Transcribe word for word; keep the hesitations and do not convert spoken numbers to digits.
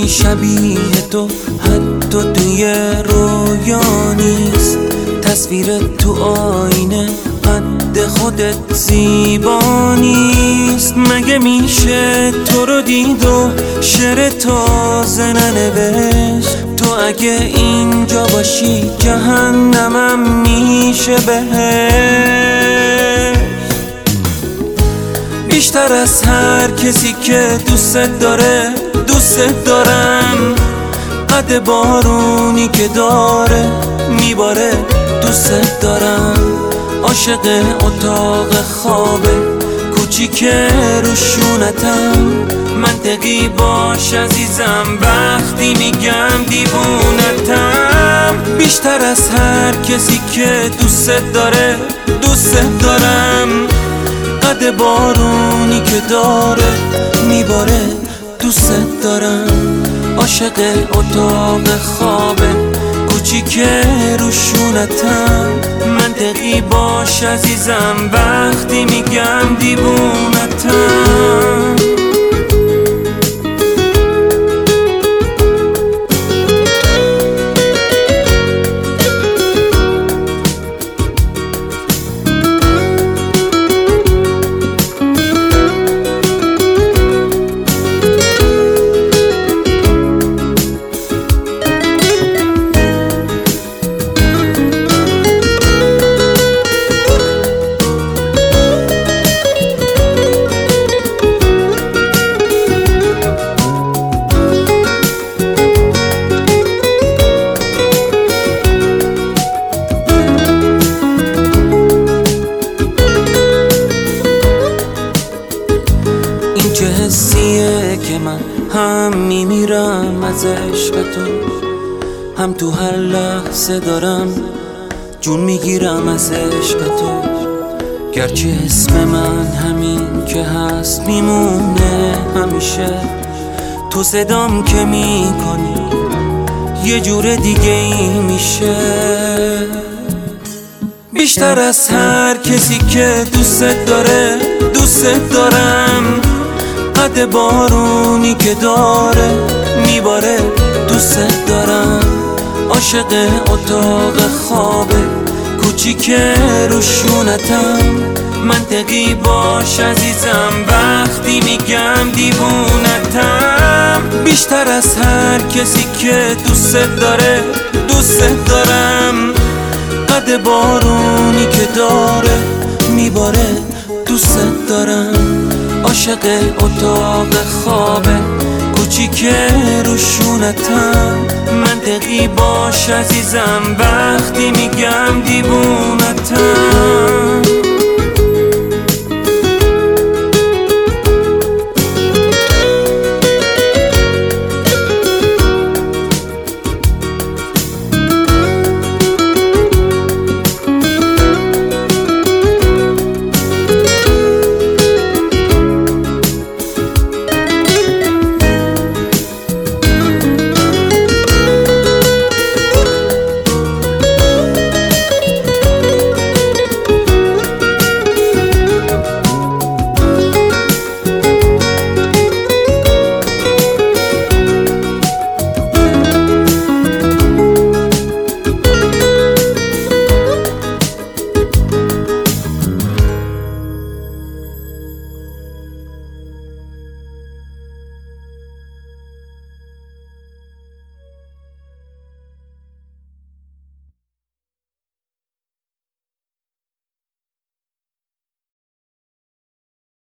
شبیه تو حتی توی رویا نیست. تصویر تو آینه قد خودت زیبا نیست. مگه میشه تو رو دید و شعر تازه ننوشت؟ تو اگه اینجا باشی جهنمم میشه بهشت. بیشتر از هر کسی که دوست داره دوست دارم. قد بارونی که داره میباره دوست دارم. عاشق اتاق خواب کوچیک روشونتم. منطقی باش عزیزم وقتی میگم دیوونتم. بیشتر از هر کسی که دوست داره دوست دارم. قد بارونی که داره میباره دوست دارم. عاشق اتاق خواب کوچیک روشونتم. منطقی باش عزیزم وقتی میگم دیوونتم. چه حسیه که من هم میمیرم از عشق تو، هم تو هر لحظه دارم جون میگیرم از عشق تو. گرچه اسم من همین که هست میمونه همیشه، تو صدام که میکنی یه جور دیگه ای میشه. بیشتر از هر کسی که دوست داره دوست دارم. قد بارونی که داره میباره دوست دارم. عاشق اتاق خواب کوچیک روشونتم. منطقی باش عزیزم وقتی میگم دیوونتم. بیشتر از هر کسی که دوست داره دوست دارم. قد بارونی که داره میباره دوست دارم. عاشق اتاق خواب کوچیک روشونتم. منطقی باش عزیزم وقتی میگم دیوونتم.